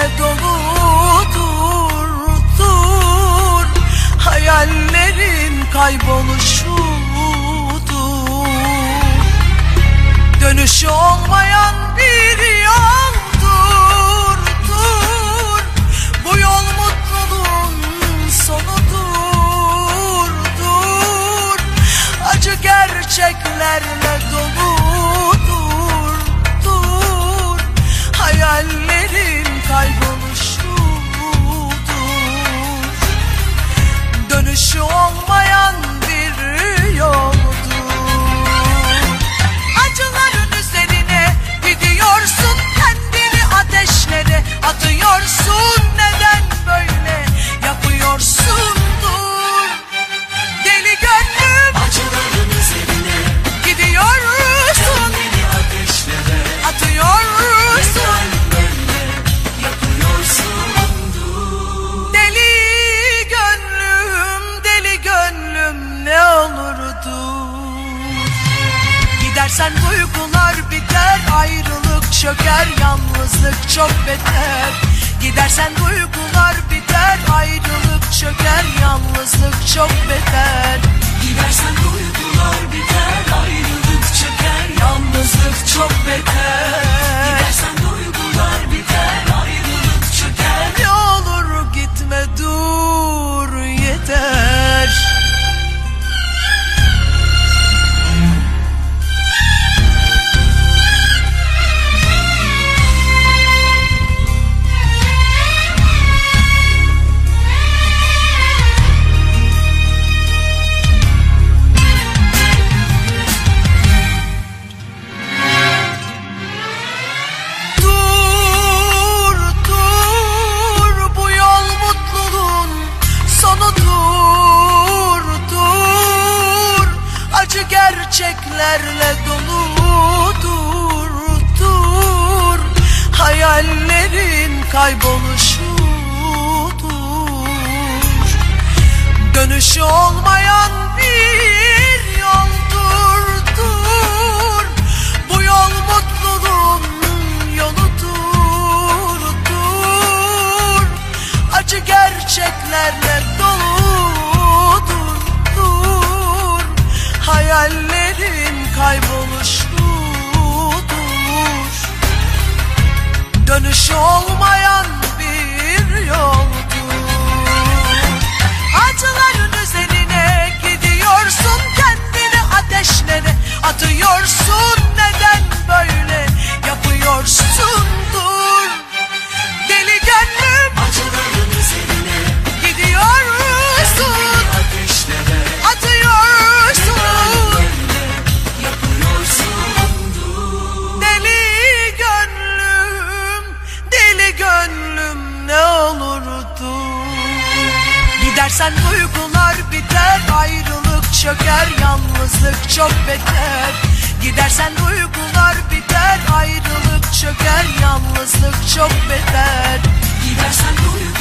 doludur, dur. Hayallerin kayboluşudur. Dönüşü olmayan bir yoldur, dur. Bu yol mutluluğun sonudur, dur. Acı gerçeklerle doludur, dur. Hayallerin kayboluşudur. Dönüşü olmayan bir yoldur. Acıların üzerine gidiyorsun, kendini ateşlere atıyorsun. Neden böyle yapıyorsundur? Deli gönlüm, Acıların üzerine gidiyorsun, kendini ateşlere atıyorsun. böyle yapıyorsundur. Deli gönlüm ne olurdu? Gidersen duygular biter, ayrılık çöker, yalnızlık çok beter. Gidersen duygular biter, ayrılık çöker, yalnızlık çok beter. Gidersen duygular biter, ayrılık çeker, yalnızlık çok beter. Gidersen duygular biter, ayrılık çeker. Ne olur gitme, dur yeter. Dur, dur, bu yol mutluluğun sonudur, dur. Acı gerçeklerle doludur, dur. Hayallerin kayboluşudur. Dönüşü olmayan bir yoldur, dur. Bu yol mutluluğun yoludur, dur. Acı gerçeklerle doludur, dur. Hayallerin kayboluşudur. Dönüşü olmayan bir yoldur. Acıların üzerine gidiyorsun, kendini ateşlere atıyorsun. Neden böyle yapıyorsundur? Deli gönlüm, Acıların üzerine gidiyorsun, ateşlere atıyorsun. böyle yapıyorsundur. Deli gönlüm ne olurdu? Gidersen duygular biter, ayrılık çöker, yalnızlık çok beter. Gidersen duygular biter, ayrılık çöker, yalnızlık çok beter. Gidersen duygular